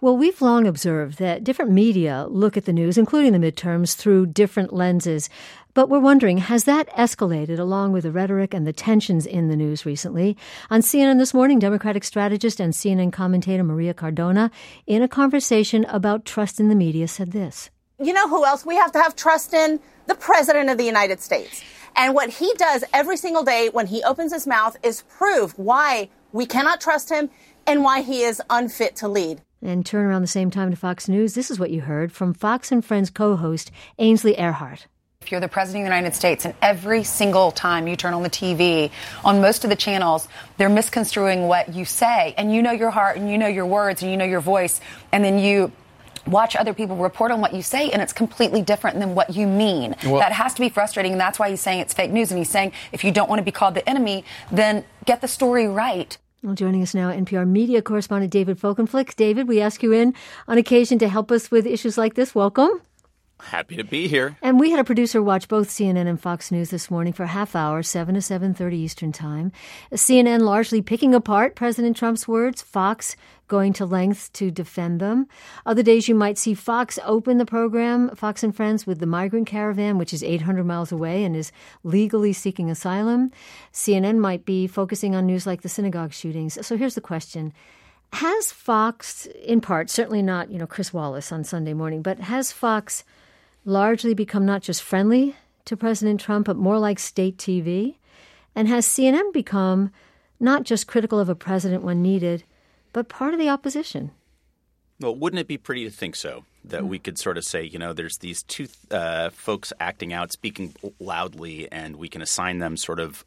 Well, we've long observed that different media look at the news, including the midterms, through different lenses. But we're wondering, has that escalated along with the rhetoric and the tensions in the news recently? On CNN This Morning, Democratic strategist and CNN commentator Maria Cardona, in a conversation about trust in the media, said this. You know who else we have to have trust in? The President of the United States. And what he does every single day when he opens his mouth is prove why we cannot trust him and why he is unfit to lead. And turn around the same time to Fox News. This is what you heard from Fox and Friends co-host Ainsley Earhardt. If you're the President of the United States and every single time you turn on the TV, on most of the channels, they're misconstruing what you say. And you know your heart and you know your words and you know your voice. And then you watch other people report on what you say, and it's completely different than what you mean. Well, that has to be frustrating, and that's why he's saying it's fake news. And he's saying if you don't want to be called the enemy, then get the story right. Well, joining us now, NPR media correspondent David Folkenflik. David, we ask you in on occasion to help us with issues like this. Welcome. Happy to be here. And we had a producer watch both CNN and Fox News this morning for a half hour, 7 to 7:30 Eastern Time. CNN largely picking apart President Trump's words, Fox going to lengths to defend them. Other days you might see Fox open the program, Fox and Friends, with the migrant caravan, which is 800 miles away and is legally seeking asylum. CNN might be focusing on news like the synagogue shootings. So here's the question. Has Fox, in part, certainly not, Chris Wallace on Sunday morning, but has Fox largely become not just friendly to President Trump, but more like state TV? And has CNN become not just critical of a president when needed, but part of the opposition? Well, wouldn't it be pretty to think so? That we could sort of say, there's these two folks acting out, speaking loudly, and we can assign them sort of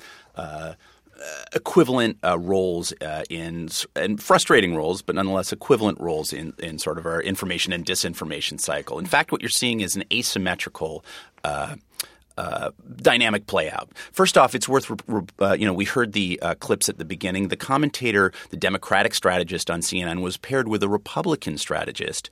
equivalent roles and frustrating roles, but nonetheless equivalent roles in sort of our information and disinformation cycle. In fact, what you're seeing is an asymmetrical dynamic play out. First off, it's worth we heard the clips at the beginning. The commentator, the Democratic strategist on CNN, was paired with a Republican strategist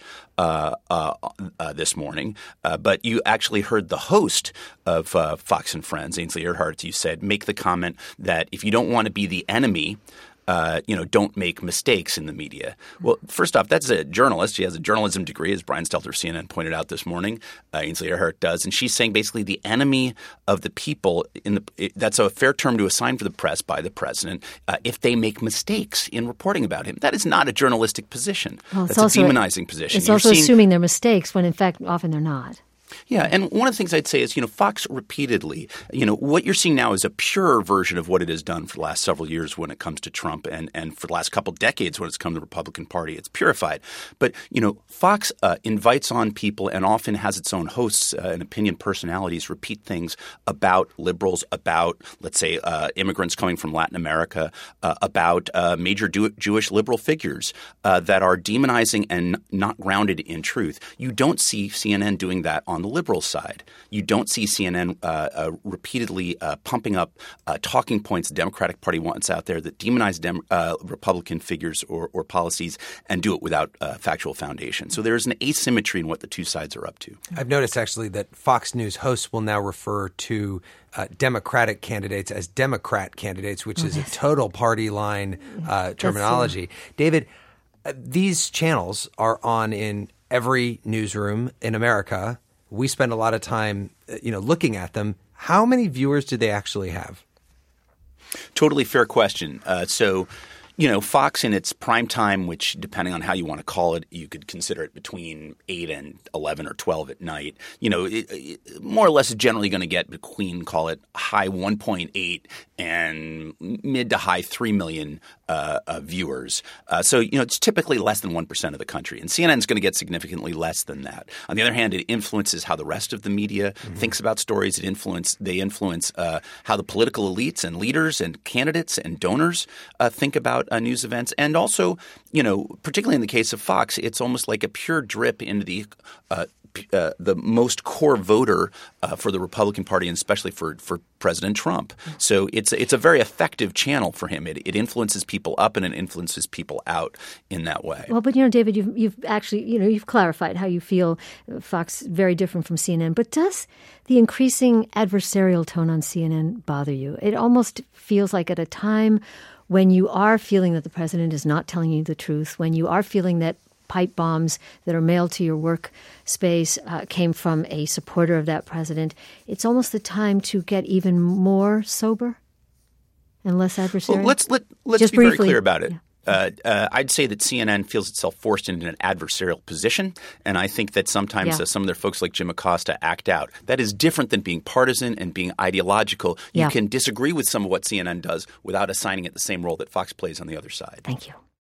this morning. But you actually heard the host of Fox and Friends, Ainsley Earhardt, you said, make the comment that if you don't want to be the enemy, don't make mistakes in the media. Well, first off, that's a journalist. She has a journalism degree, as Brian Stelter of CNN pointed out this morning. Ainsley Earhardt does. And she's saying basically the enemy of the people that's a fair term to assign for the press by the president if they make mistakes in reporting about him. That is not a journalistic position. Well, that's a demonizing position. It's also assuming they're mistakes when in fact often they're not. Yeah, and one of the things I'd say is, Fox repeatedly, what you're seeing now is a purer version of what it has done for the last several years when it comes to Trump and for the last couple of decades when it's come to the Republican Party. It's purified. But, Fox invites on people and often has its own hosts and opinion personalities repeat things about liberals, about, let's say, immigrants coming from Latin America, about major Jewish liberal figures that are demonizing and not grounded in truth. You don't see CNN doing that on the liberal side. You don't see CNN repeatedly pumping up talking points the Democratic Party wants out there that demonize Republican figures or policies and do it without factual foundation. So there's an asymmetry in what the two sides are up to. I've noticed actually that Fox News hosts will now refer to Democratic candidates as Democrat candidates, which is a total party line terminology. David, these channels are on in every newsroom in America. We spend a lot of time, looking at them. How many viewers do they actually have? Totally fair question. Fox in its prime time, which depending on how you want to call it, you could consider it between 8 and 11 or 12 at night. It more or less is generally going to get between, call it, high 1.8 and mid to high 3 million viewers. It's typically less than 1% of the country. And CNN is going to get significantly less than that. On the other hand, it influences how the rest of the media thinks about stories. They influence how the political elites and leaders and candidates and donors think about news events. And also, particularly in the case of Fox, it's almost like a pure drip into the most core voter for the Republican Party, and especially for President Trump. So it's a very effective channel for him. It influences people up and it influences people out in that way. Well, but David, you've actually you've clarified how you feel Fox very different from CNN. But does the increasing adversarial tone on CNN bother you? It almost feels like at a time when you are feeling that the president is not telling you the truth, when you are feeling that pipe bombs that are mailed to your workspace came from a supporter of that president. It's almost the time to get even more sober and less adversarial. Well, let's Just be briefly, very clear about it. Yeah. I'd say that CNN feels itself forced into an adversarial position, and I think that sometimes some of their folks like Jim Acosta act out. That is different than being partisan and being ideological. You can disagree with some of what CNN does without assigning it the same role that Fox plays on the other side. Thank you.